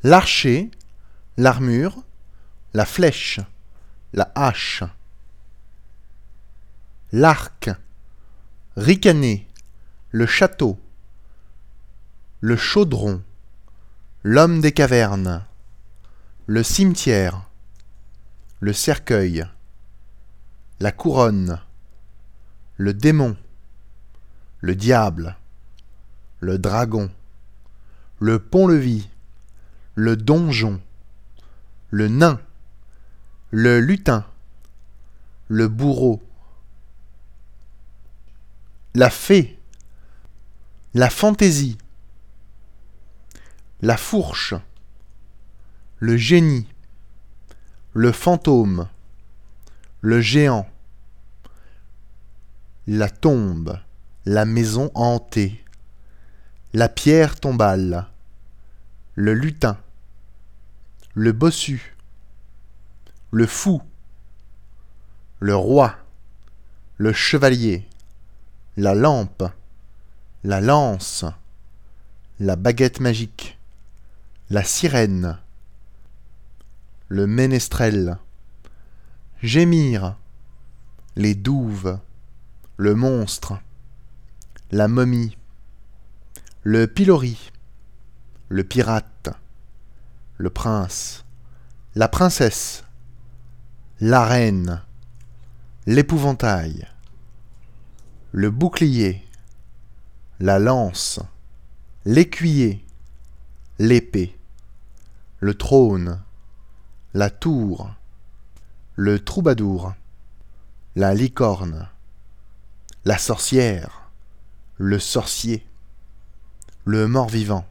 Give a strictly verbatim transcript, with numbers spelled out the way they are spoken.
l'archer, l'armure, la flèche, la hache, l'arc, ricaner, le château, le chaudron, l'homme des cavernes, le cimetière, le cercueil, la couronne, le démon, le diable, le dragon, le pont-levis, le donjon, le nain, le lutin, le bourreau, la fée, la fantaisie, la fourche, le génie, le fantôme, le géant, la tombe, la maison hantée, la pierre tombale, le lutin, le bossu, le fou, le roi, le chevalier, la lampe, la lance, la baguette magique, la sirène, le ménestrel, gémir, les douves, le monstre, la momie, le pilori, le pirate, le prince, la princesse, la reine, l'épouvantail, le bouclier, la lance, l'écuyer, l'épée, le trône, la tour, le troubadour, la licorne, la sorcière, le sorcier, le mort-vivant,